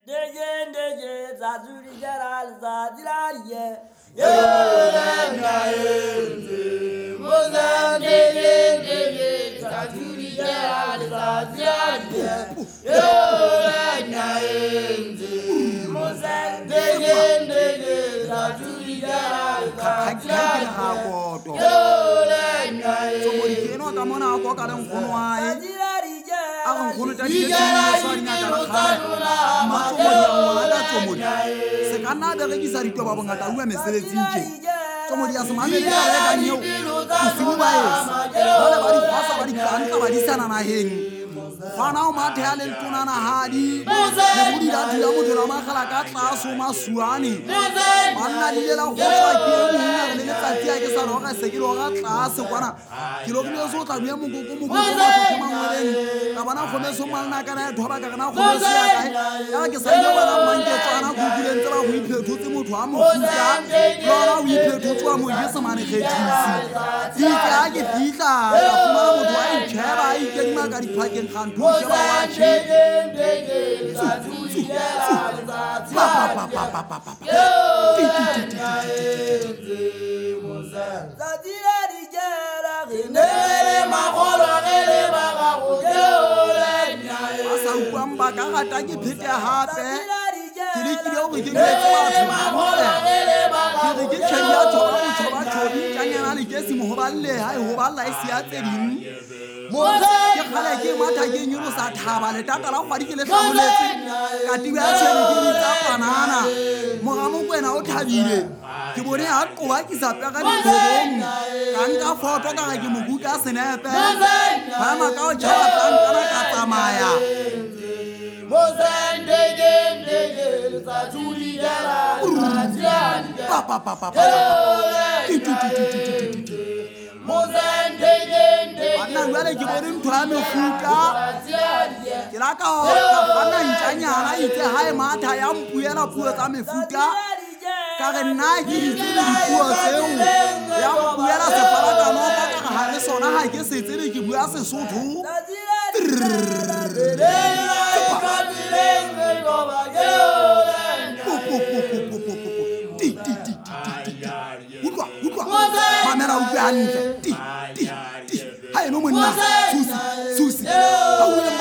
Deje zazuri jaral zaziraye. Mozan deje zazuri jaral zaziraye. Mozan deje zazuri jaral Fana o mathale tona na hadi le budi da dula motho la magala ka tlaso masuane manna le la go tswa ke nna le letsatsi a ke sa roga se ke roga tlase kwana ke lo ke so tla bua mongoko go mangweleng ka bana go me so malna ka na thoba ka na go me se ya kae ya ke sa ile bana manje tswana go dileng tsa ba go iphetotse motho a mofuta lona o iphetotse wa mo yesa mane khethisi di ka ke fitla ka fumana motho a itsheba a ikedima ka diphakeng kganto ke ba wa che asa ukwamba ka gata ke phete hape ke re ke o ke metse batho ke ke tshenya thoba mothoba thobi tanyana le ke se mo ho balle ha ho balla isi ya tseding ke khala ke matha ke nyulo sa thaba le tata la kgwadi ke le hlabuletse ka tiba ya tshwere ke tsa panana mogamo kwena o thabile ke bone ha qoba ke sa pega dithobong ka nka foto ka ga ke moguta senepe ba maka o tshaba kana ka tsamaya Mozan deje zazuri jaral zaziraye. Mozan deje Anna jwale ke bone ntho ya mefuta ke la ka bana ntanyana itse ha e matha ya mpuela puo tsa mefuta ka re nna ke ditse dipuo tseo ya mpuela sefarakano ka ha le sona ha ke setse le ke bua Sesotho mamela utlwe hantle hai no monna susi ha o